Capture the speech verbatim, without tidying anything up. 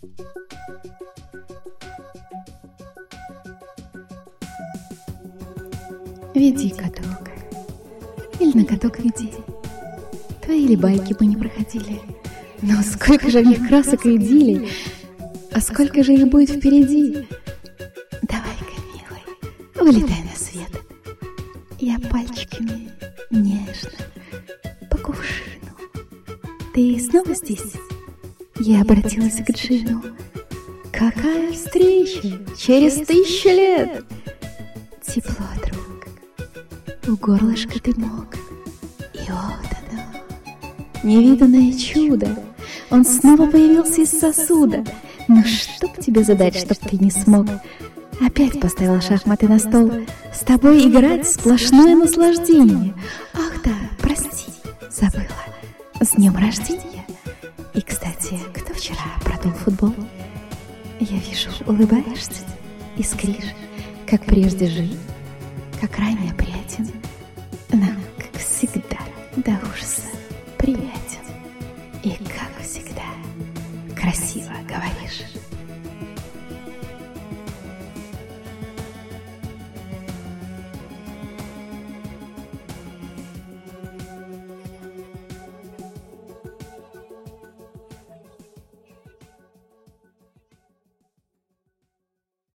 Веди каток, или на каток веди. Твои ли байки мы не проходили, но сколько же в них красок и идиллий, а сколько же их будет впереди. Давай-ка, милый, вылетай на свет. Я пальчиками нежно по кувшину. Ты снова здесь? Я обратилась к Джину. Какая встреча через тысячу лет! Тепло, друг, у горлышка дымок. И вот оно, невиданное чудо. Он снова появился из сосуда. Ну чтоб тебе задать, чтоб ты не смог. Опять поставила шахматы на стол. С тобой играть сплошное наслаждение. Ах да, прости, забыла. С днем рождения. И, кстати, кто вчера продул футбол? Я вижу, улыбаешься, искришь, как прежде жил, как ранее приятен.